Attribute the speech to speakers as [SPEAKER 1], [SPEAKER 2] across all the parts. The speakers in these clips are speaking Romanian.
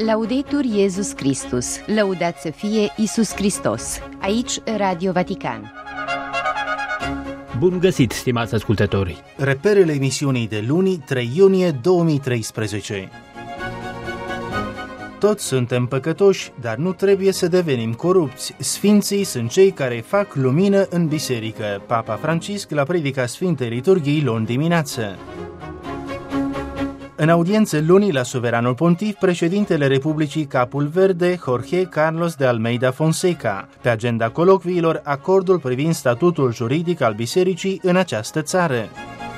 [SPEAKER 1] Laudetur Iesus Christus, lăudat să fie Iisus Hristos. Aici Radio Vatican.
[SPEAKER 2] Bun găsit, stimați ascultători!
[SPEAKER 3] Reperele emisiunii de luni, 3 iunie 2013. Toți suntem păcătoși, dar nu trebuie să devenim corupți. Sfinții sunt cei care fac lumină în biserică. Papa Francisc la predica Sfintei Liturghii luni dimineață. În audiență luni la Suveranul Pontif, președintele Republicii Capul Verde, Jorge Carlos de Almeida Fonseca. Pe agenda colocviilor, acordul privind statutul juridic al bisericii în această țară.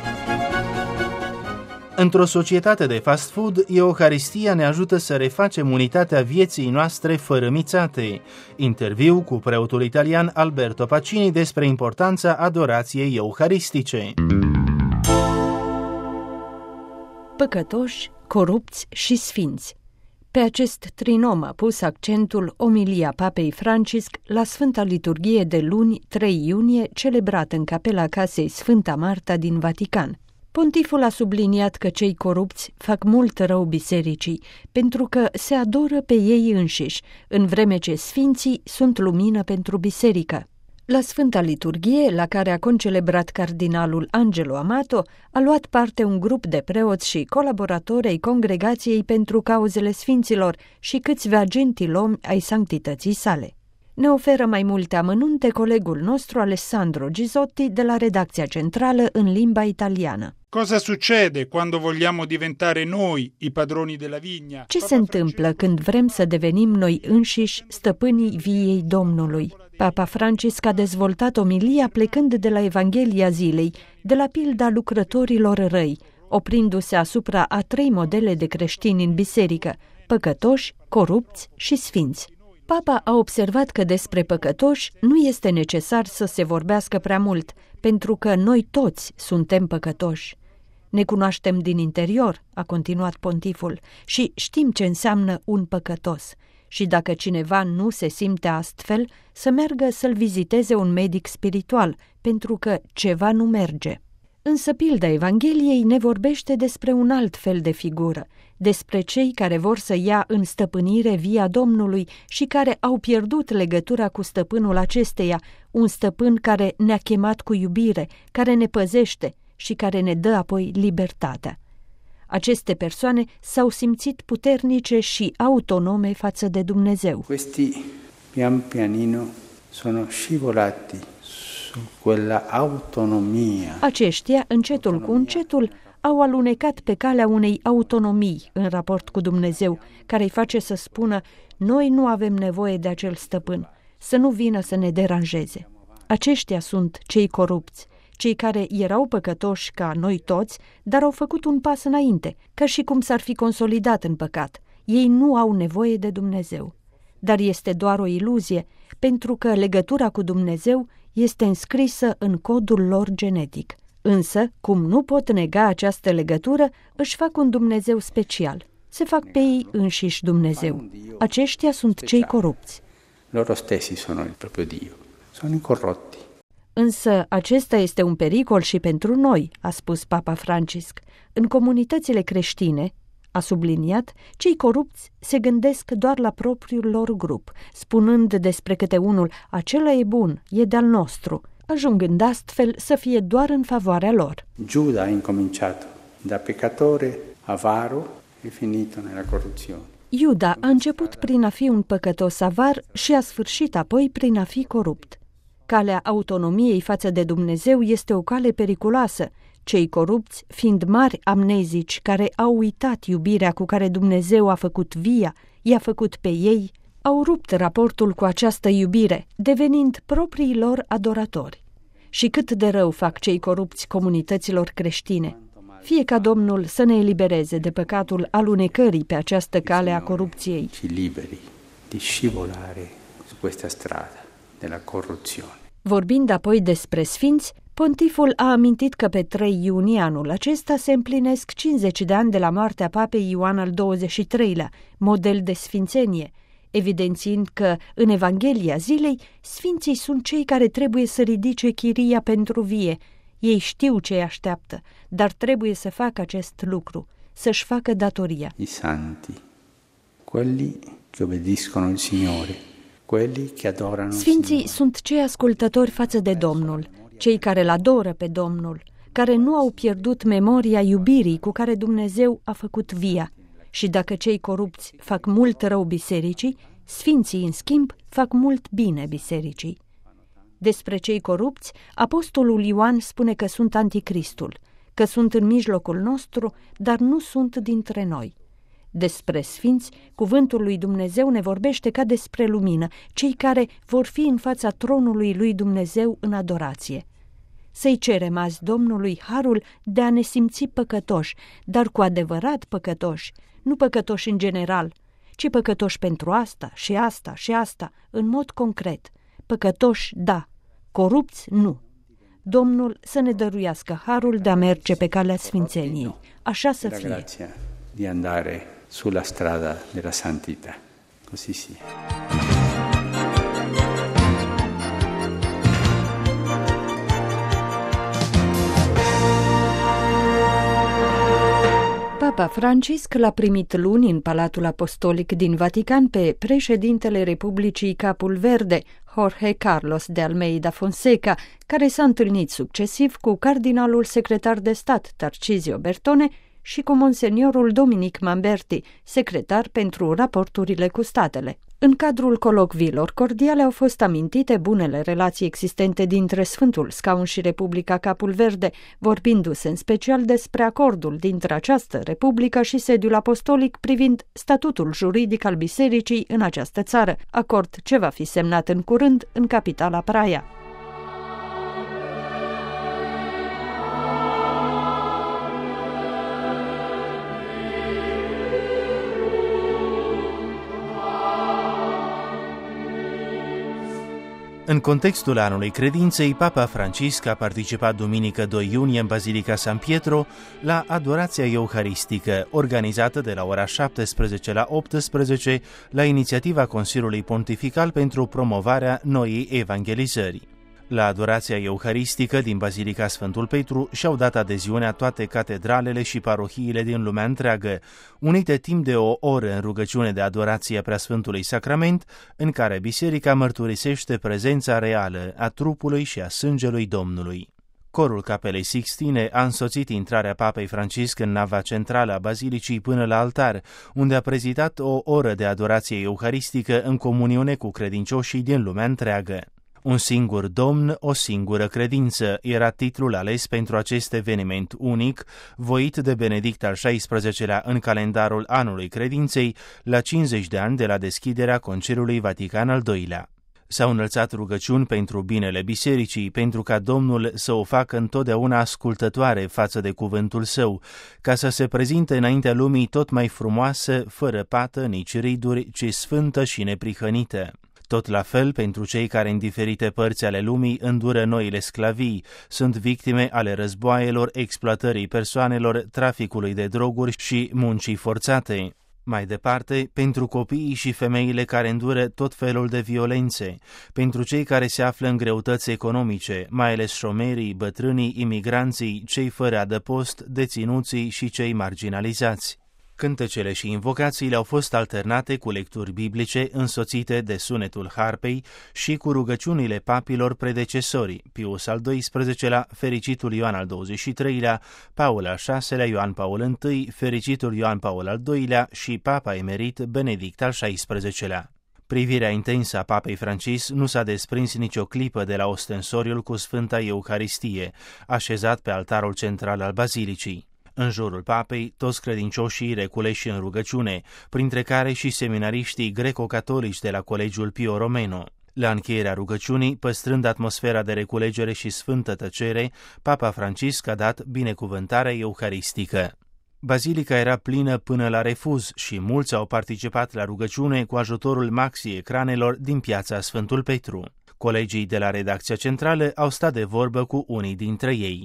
[SPEAKER 3] Într-o societate de fast food, Euharistia ne ajută să refacem unitatea vieții noastre fărâmițate. Interviu cu preotul italian Alberto Pacini despre importanța adorației euharistice.
[SPEAKER 4] Păcătoși, corupți și sfinți. Pe acest trinom a pus accentul omilia Papei Francisc la Sfânta Liturghie de luni 3 iunie, celebrat în capela casei Sfânta Marta din Vatican. Pontiful a subliniat că cei corupți fac mult rău bisericii, pentru că se adoră pe ei înșiși, în vreme ce sfinții sunt lumină pentru biserică. La Sfânta Liturghie, la care a concelebrat cardinalul Angelo Amato, a luat parte un grup de preoți și colaboratori ai Congregației pentru Cauzele Sfinților și câțiva gentilomi ai sanctității sale. Ne oferă mai multe amănunte colegul nostru Alessandro Gisotti de la redacția centrală în limba italiană.
[SPEAKER 5] Cosa succede quando vogliamo diventare noi i padroni della vigna?
[SPEAKER 4] Ce se întâmplă când vrem să devenim noi înșiși stăpânii viei Domnului? Papa Francisc a dezvoltat omilia plecând de la Evanghelia zilei, de la pilda lucrătorilor răi, oprindu-se asupra a 3 modele de creștini în biserică: păcătoși, corupți și sfinți. Papa a observat că despre păcătoși nu este necesar să se vorbească prea mult, pentru că noi toți suntem păcătoși. Ne cunoaștem din interior, a continuat pontiful, și știm ce înseamnă un păcătos. Și dacă cineva nu se simte astfel, să meargă să-l viziteze un medic spiritual, pentru că ceva nu merge. Însă pilda Evangheliei ne vorbește despre un alt fel de figură, despre cei care vor să ia în stăpânire via Domnului și care au pierdut legătura cu stăpânul acesteia, un stăpân care ne-a chemat cu iubire, care ne păzește și care ne dă apoi libertatea. Aceste persoane s-au simțit puternice și autonome față de Dumnezeu.
[SPEAKER 6] Questi pian pianino sono scivolati su quella autonomia.
[SPEAKER 4] Aceștia, încetul cu încetul, au alunecat pe calea unei autonomii în raport cu Dumnezeu, care îi face să spună: noi nu avem nevoie de acel stăpân, să nu vină să ne deranjeze. Aceștia sunt cei corupți, cei care erau păcătoși ca noi toți, dar au făcut un pas înainte, ca și cum s-ar fi consolidat în păcat. Ei nu au nevoie de Dumnezeu. Dar este doar o iluzie, pentru că legătura cu Dumnezeu este înscrisă în codul lor genetic. Însă, cum nu pot nega această legătură, își fac un Dumnezeu special. Se fac pe ei înșiși Dumnezeu. Aceștia sunt cei corupți.
[SPEAKER 6] Loro stessi sono il proprio Dio. Sono incorrotti.
[SPEAKER 4] Însă acesta este un pericol și pentru noi, a spus Papa Francisc. În comunitățile creștine, a subliniat, cei corupți se gândesc doar la propriul lor grup, spunând despre câte unul: acela e bun, e de-al nostru, ajungând astfel să fie doar în favoarea lor.
[SPEAKER 6] Giuda a incominciato da peccatore avaro e finito nella corruzione.
[SPEAKER 4] Iuda a început prin a fi un păcătos avar și a sfârșit apoi prin a fi corupt. Calea autonomiei față de Dumnezeu este o cale periculoasă, cei corupți fiind mari amnezici care au uitat iubirea cu care Dumnezeu a făcut via, i-a făcut pe ei, au rupt raportul cu această iubire, devenind proprii lor adoratori. Și cât de rău fac cei corupți comunităților creștine. Fie ca Domnul să ne elibereze de păcatul alunecării pe această cale a corupției.
[SPEAKER 6] Ci liberi di scivolare su questa strada della corruzione.
[SPEAKER 4] Vorbind apoi despre sfinți, pontiful a amintit că pe 3 iunie anul acesta se împlinesc 50 de ani de la moartea papei Ioan al XXIII-lea, model de sfințenie, evidențiind că în Evanghelia zilei sfinții sunt cei care trebuie să ridice chiria pentru vie. Ei știu ce îi așteaptă, dar trebuie să facă acest lucru, să-și facă datoria.
[SPEAKER 6] I santi quelli che obbediscono il Signore, quelli che adorano il
[SPEAKER 4] Sfinții
[SPEAKER 6] Signore.
[SPEAKER 4] sunt cei ascultători față de Domnul, cei care îl adoră pe Domnul, care nu au pierdut memoria iubirii cu care Dumnezeu a făcut via. Și dacă cei corupți fac mult rău bisericii, sfinții, în schimb, fac mult bine bisericii. Despre cei corupți, apostolul Ioan spune că sunt anticristul, că sunt în mijlocul nostru, dar nu sunt dintre noi. Despre sfinți, cuvântul lui Dumnezeu ne vorbește ca despre lumină, cei care vor fi în fața tronului lui Dumnezeu în adorație. Să-i cerem azi Domnului harul de a ne simți păcătoși, dar cu adevărat păcătoși, nu păcătoși în general, ci păcătoși pentru asta și asta și asta, în mod concret. Păcătoși, da, corupți, nu. Domnul să ne dăruiască harul de a merge pe calea sfințeniei. Așa să fie.
[SPEAKER 6] La grazia di andare sulla strada della santità. Così sia.
[SPEAKER 4] Papa Francisc l-a primit luni în Palatul Apostolic din Vatican pe președintele Republicii Capul Verde, Jorge Carlos de Almeida Fonseca, care s-a întâlnit succesiv cu cardinalul secretar de stat Tarcisio Bertone și cu monseniorul Dominic Mamberti, secretar pentru raporturile cu statele. În cadrul colocviilor cordiale au fost amintite bunele relații existente dintre Sfântul Scaun și Republica Capul Verde, vorbindu-se în special despre acordul dintre această republică și sediul apostolic privind statutul juridic al bisericii în această țară, acord ce va fi semnat în curând în capitala Praia.
[SPEAKER 3] În contextul anului credinței, Papa Francisc a participat duminică 2 iunie în Basilica San Pietro la adorația euharistică, organizată de la ora 17 la 18 la inițiativa Consiliului Pontifical pentru promovarea noii evangelizări. La adorația euharistică din Basilica Sfântul Petru și-au dat adeziunea toate catedralele și parohiile din lumea întreagă, unite timp de o oră în rugăciune de adorație a Preasfântului Sacrament, în care biserica mărturisește prezența reală a trupului și a sângelui Domnului. Corul Capelei Sixtine a însoțit intrarea Papei Francisc în nava centrală a bazilicii până la altar, unde a prezidat o oră de adorație euharistică în comuniune cu credincioșii din lumea întreagă. Un singur Domn, o singură credință era titlul ales pentru acest eveniment unic, voit de Benedict al XVI-lea în calendarul anului credinței, la 50 de ani de la deschiderea Conciliului Vatican al II-lea. S-au înălțat rugăciuni pentru binele bisericii, pentru ca Domnul să o facă întotdeauna ascultătoare față de cuvântul său, ca să se prezinte înaintea lumii tot mai frumoasă, fără pată, nici riduri, ci sfântă și neprihănită. Tot la fel pentru cei care în diferite părți ale lumii îndură noile sclavii, sunt victime ale războaielor, exploatării persoanelor, traficului de droguri și muncii forțate. Mai departe, pentru copiii și femeile care îndură tot felul de violențe, pentru cei care se află în greutăți economice, mai ales șomerii, bătrânii, imigranții, cei fără adăpost, deținuții și cei marginalizați. Cântecele și invocațiile au fost alternate cu lecturi biblice însoțite de sunetul harpei și cu rugăciunile papilor predecesori, Pius al XII-lea, fericitul Ioan al XXIII-lea, Paul al VI-lea, Ioan Paul I, fericitul Ioan Paul al II-lea și papa emerit Benedict al XVI-lea. Privirea intensă a Papei Francisc nu s-a desprins nicio clipă de la ostensoriul cu Sfânta Euharistie, așezat pe altarul central al bazilicii. În jurul papei, toți credincioșii reculeși în rugăciune, printre care și seminariștii greco-catolici de la Colegiul Pio Romano. La încheierea rugăciunii, păstrând atmosfera de reculegere și sfântă tăcere, Papa Francisc a dat binecuvântarea euharistică. Bazilica era plină până la refuz și mulți au participat la rugăciune cu ajutorul maxi-ecranelor din piața Sfântul Petru. Colegii de la redacția centrală au stat de vorbă cu unii dintre ei.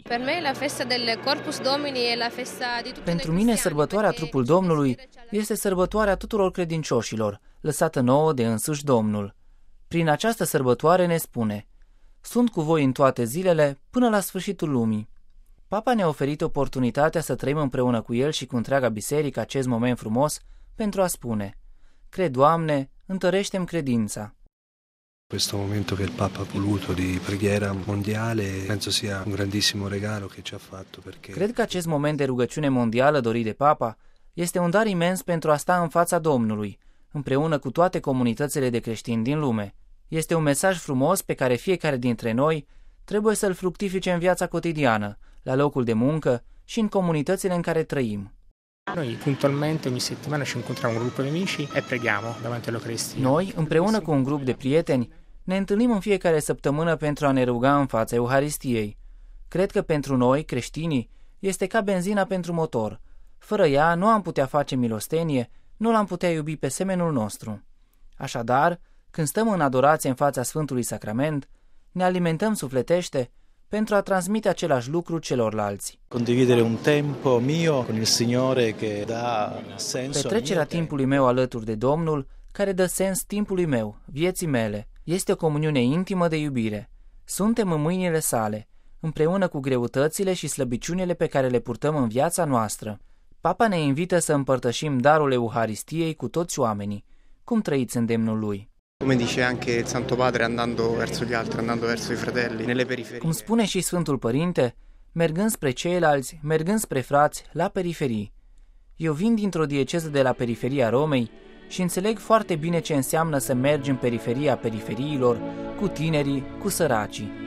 [SPEAKER 2] Pentru mine, sărbătoarea trupul Domnului este sărbătoarea tuturor credincioșilor, lăsată nouă de însuși Domnul. Prin această sărbătoare ne spune: sunt cu voi în toate zilele până la sfârșitul lumii. Papa ne-a oferit oportunitatea să trăim împreună cu el și cu întreaga biserică acest moment frumos pentru a spune: Cred, Doamne, întărește-mi credința.
[SPEAKER 7] Questo momento che il Papa ha voluto di preghiera mondiale penso sia un grandissimo regalo che ci ha fatto perché
[SPEAKER 2] Cred că acest moment de rugăciune mondială dorit de Papa este un dar imens pentru a sta în fața Domnului, împreună cu toate comunitățile de creștini din lume. Este un mesaj frumos pe care fiecare dintre noi trebuie să-l fructifice în viața cotidiană, la locul de muncă și în comunitățile în care trăim.
[SPEAKER 8] Noi puntualmente ogni settimana ci incontriamo un gruppo di amici e preghiamo davanti all'Eucaristia.
[SPEAKER 2] Noi, împreună cu un grup de prieteni, ne întâlnim în fiecare săptămână pentru a ne ruga în fața Euharistiei. Cred că pentru noi, creștinii, este ca benzina pentru motor. Fără ea nu am putea face milostenie, nu l-am putea iubi pe semenul nostru. Așadar, când stăm în adorație în fața Sfântului Sacrament, ne alimentăm sufletește pentru a transmite același lucru celorlalți.
[SPEAKER 9] Condividere un tempo mio con il Signore che dà senso.
[SPEAKER 2] Petrecerea timpului meu alături de Domnul, care dă sens timpului meu, vieții mele, este o comuniune intimă de iubire. Suntem în mâinile sale, împreună cu greutățile și slăbiciunile pe care le purtăm în viața noastră. Papa ne invită să împărtășim darul Euharistiei cu toți oamenii. Cum trăiți îndemnul lui?
[SPEAKER 10] Come dice anche il Santo Padre, andando verso gli altri, andando verso i fratelli, nelle periferie.
[SPEAKER 2] Cum spune și Sfântul Părinte, mergând spre ceilalți, mergând spre frați, la periferii. Eu vin dintr-o dieceză de la periferia Romei și înțeleg foarte bine ce înseamnă să mergi în periferia periferiilor, cu tinerii, cu săracii.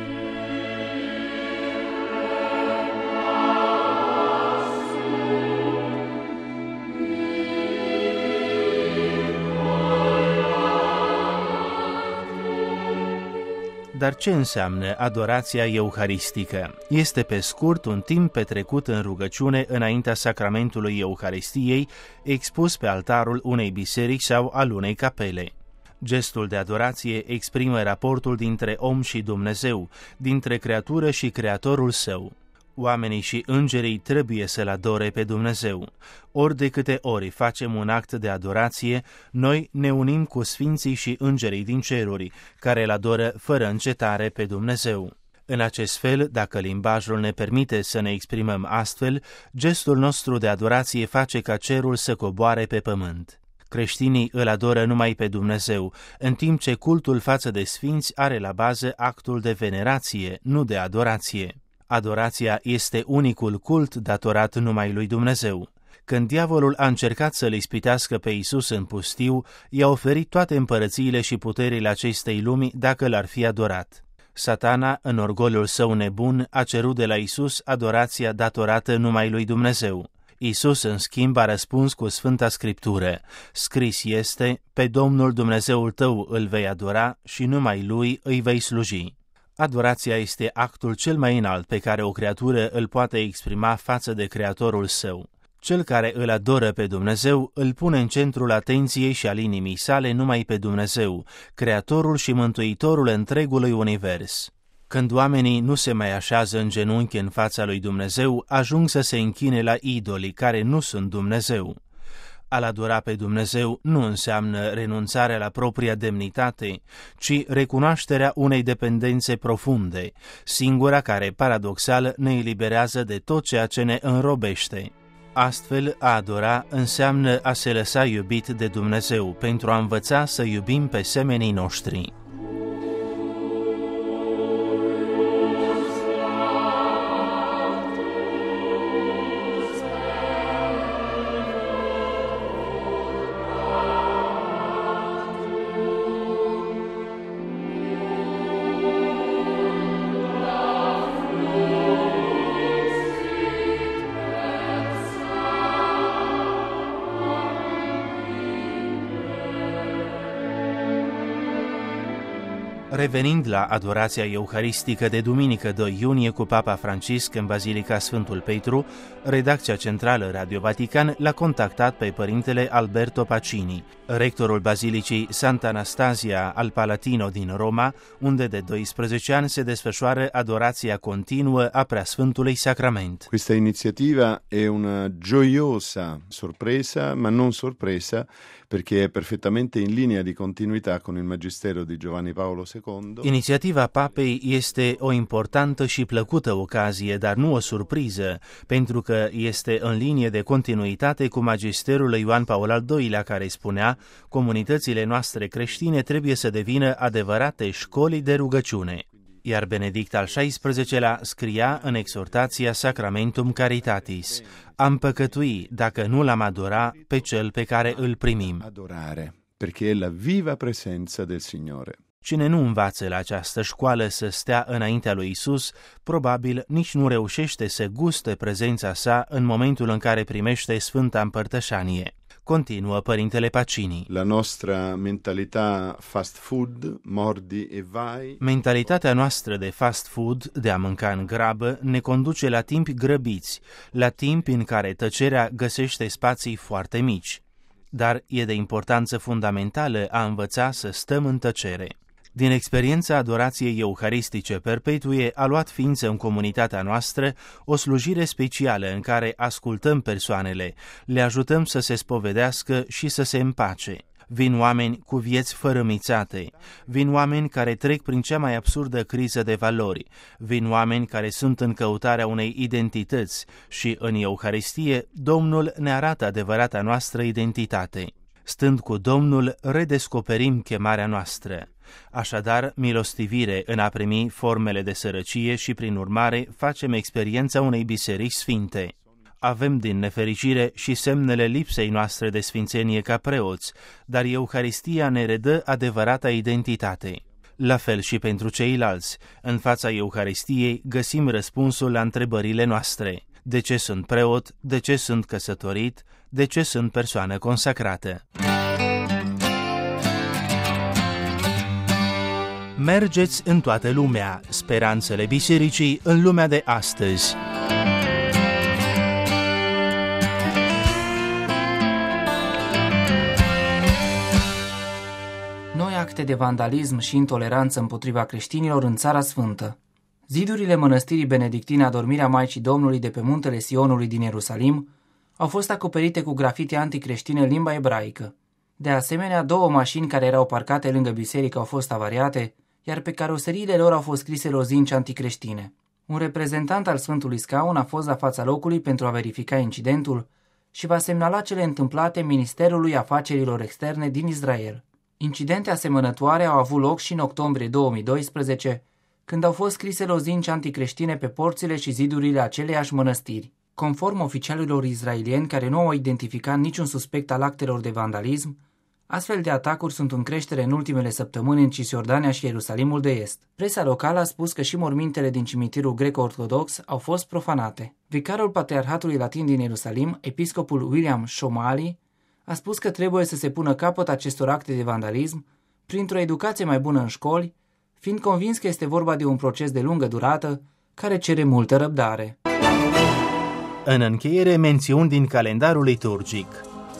[SPEAKER 3] Dar ce înseamnă adorația euharistică? Este pe scurt un timp petrecut în rugăciune înaintea sacramentului Euharistiei, expus pe altarul unei biserici sau al unei capele. Gestul de adorație exprimă raportul dintre om și Dumnezeu, dintre creatură și Creatorul său. Oamenii și îngerii trebuie să-L adore pe Dumnezeu. Ori de câte ori facem un act de adorație, noi ne unim cu sfinții și îngerii din ceruri, care îl adoră fără încetare pe Dumnezeu. În acest fel, dacă limbajul ne permite să ne exprimăm astfel, gestul nostru de adorație face ca cerul să coboare pe pământ. Creștinii îl adoră numai pe Dumnezeu, în timp ce cultul față de sfinți are la bază actul de venerație, nu de adorație. Adorația este unicul cult datorat numai lui Dumnezeu. Când diavolul a încercat să-l ispitească pe Iisus în pustiu, i-a oferit toate împărățiile și puterile acestei lumi dacă l-ar fi adorat. Satana, în orgoliul său nebun, a cerut de la Iisus adorația datorată numai lui Dumnezeu. Iisus, în schimb, a răspuns cu Sfânta Scriptură: scris este, pe Domnul Dumnezeul tău îl vei adora și numai lui îi vei sluji. Adorația este actul cel mai înalt pe care o creatură îl poate exprima față de Creatorul său. Cel care îl adoră pe Dumnezeu îl pune în centrul atenției și al inimii sale numai pe Dumnezeu, Creatorul și Mântuitorul întregului univers. Când oamenii nu se mai așează în genunchi în fața lui Dumnezeu, ajung să se închine la idolii care nu sunt Dumnezeu. A-L adora pe Dumnezeu nu înseamnă renunțarea la propria demnitate, ci recunoașterea unei dependențe profunde, singura care, paradoxal, ne eliberează de tot ceea ce ne înrobește. Astfel, a adora înseamnă a se lăsa iubit de Dumnezeu pentru a învăța să iubim pe semenii noștri. Revenind la adorația euharistică de duminică 2 iunie cu Papa Francisc în Bazilica Sfântul Petru, redacția centrală Radio Vatican l-a contactat pe părintele Alberto Pacini, rectorul Bazilicii Santa Anastasia al Palatino din Roma, unde de 12 ani se desfășoară adorația continuă a Preasfântului Sacrament.
[SPEAKER 11] Questa iniziativa è una gioiosa sorpresa, ma non sorpresa, perché è perfettamente in linea di continuità con il magistero di Giovanni Paolo II.
[SPEAKER 3] Inițiativa Papei este o importantă și plăcută ocazie, dar nu o surpriză, pentru că este în linie de continuitate cu magisterul lui Ioan Paul al II-lea, care spunea: comunitățile noastre creștine trebuie să devină adevărate școli de rugăciune. Iar Benedict al XVI-lea scria în exhortația Sacramentum Caritatis: am păcătui dacă nu l-am adora pe cel pe care îl primim.
[SPEAKER 11] Adorare, perché è la viva presenza del Signore.
[SPEAKER 3] Cine nu învață la această școală să stea înaintea lui Isus, probabil nici nu reușește să guste prezența sa în momentul în care primește Sfânta Împărtășanie. Continuă Părintele Pacini.
[SPEAKER 11] La nostra mentalità fast food, mordi e vai.
[SPEAKER 3] Mentalitatea noastră de fast food, de a mânca în grabă, ne conduce la timpi grăbiți, la timpi în care tăcerea găsește spații foarte mici. Dar e de importanță fundamentală a învăța să stăm în tăcere. Din experiența adorației euharistice perpetue a luat ființă în comunitatea noastră o slujire specială în care ascultăm persoanele, le ajutăm să se spovedească și să se împace. Vin oameni cu vieți fărâmițate, vin oameni care trec prin cea mai absurdă criză de valori, vin oameni care sunt în căutarea unei identități și în Euharistie Domnul ne arată adevărata noastră identitate. Stând cu Domnul, redescoperim chemarea noastră. Așadar, milostivire în a primi formele de sărăcie și, prin urmare, facem experiența unei biserici sfinte. Avem din nefericire și semnele lipsei noastre de sfințenie ca preoți, dar Euharistia ne redă adevărata identitate. La fel și pentru ceilalți, în fața Euharistiei găsim răspunsul la întrebările noastre. De ce sunt preot? De ce sunt căsătorit? De ce sunt persoană consacrată? Mergeți în toată lumea, speranțele bisericii în lumea de astăzi.
[SPEAKER 2] Noi acte de vandalism și intoleranță împotriva creștinilor în Țara Sfântă. Zidurile mănăstirii benedictine Adormirea Maicii Domnului de pe muntele Sionului din Ierusalim au fost acoperite cu grafite anticreștine în limba ebraică. De asemenea, 2 mașini care erau parcate lângă biserică au fost avariate, iar pe caroseriile lor au fost scrise lozinci anticreștine. Un reprezentant al Sfântului Scaun a fost la fața locului pentru a verifica incidentul și va semnala cele întâmplate Ministerului Afacerilor Externe din Israel. Incidente asemănătoare au avut loc și în octombrie 2012, când au fost scrise lozinci anticreștine pe porțile și zidurile aceleiași mănăstiri. Conform oficialilor israelieni care nu au identificat niciun suspect al actelor de vandalism, astfel de atacuri sunt în creștere în ultimele săptămâni în Cisjordania și Ierusalimul de Est. Presa locală a spus că și mormintele din cimitirul greco-ortodox au fost profanate. Vicarul Patriarhatului Latin din Ierusalim, episcopul William Shomali, a spus că trebuie să se pună capăt acestor acte de vandalism printr-o educație mai bună în școli, fiind convins că este vorba de un proces de lungă durată care cere multă răbdare.
[SPEAKER 3] În încheiere, mențiuni din calendarul liturgic.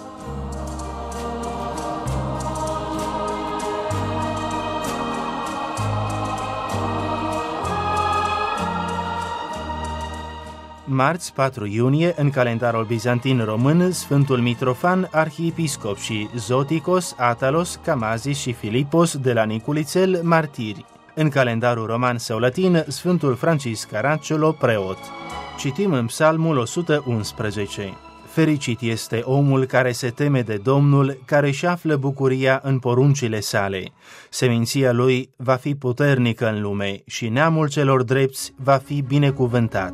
[SPEAKER 3] Marți, 4 iunie, în calendarul bizantin român, Sfântul Mitrofan, arhiepiscop, și Zoticos, Atalos, Camazis și Filipos de la Niculițel, martiri. În calendarul roman sau latin, Sfântul Francisc Caracciolo, preot. Citim în Psalmul 111. Fericit este omul care se teme de Domnul, care își află bucuria în poruncile sale. Seminția lui va fi puternică în lume și neamul celor drepți va fi binecuvântat.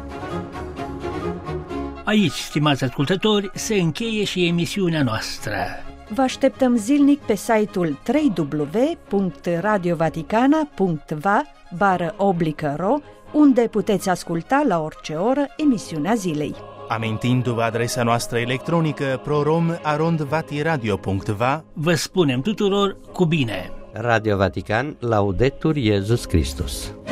[SPEAKER 12] Aici, stimați ascultători, se încheie și emisiunea noastră.
[SPEAKER 4] Vă așteptăm zilnic pe site-ul www.radiovaticana.va/ro, unde puteți asculta la orice oră emisiunea zilei.
[SPEAKER 3] Amintindu-vă adresa noastră electronică prorom@vatiradio.va,
[SPEAKER 12] vă spunem tuturor cu bine!
[SPEAKER 13] Radio Vatican, Laudetur Iesus Christus.